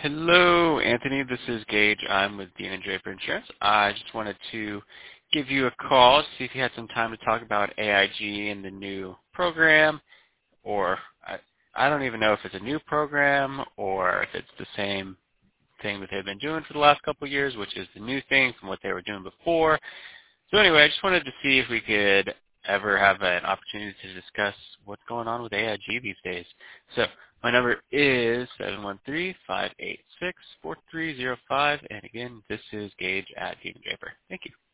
Hello, Anthony. This is Gage. I'm with Dean and Draper Insurance. I just wanted to give you a call to see if you had some time to talk about AIG and the new program, or I don't even know if it's a new program or if it's the same thing that they've been doing for the last couple of years, which is the new thing from what they were doing before. So anyway, I just wanted to see if we could ever have an opportunity to discuss what's going on with AIG these days. So my number is 713-586-4305, and again, this is Gage at Dean Draper. Thank you.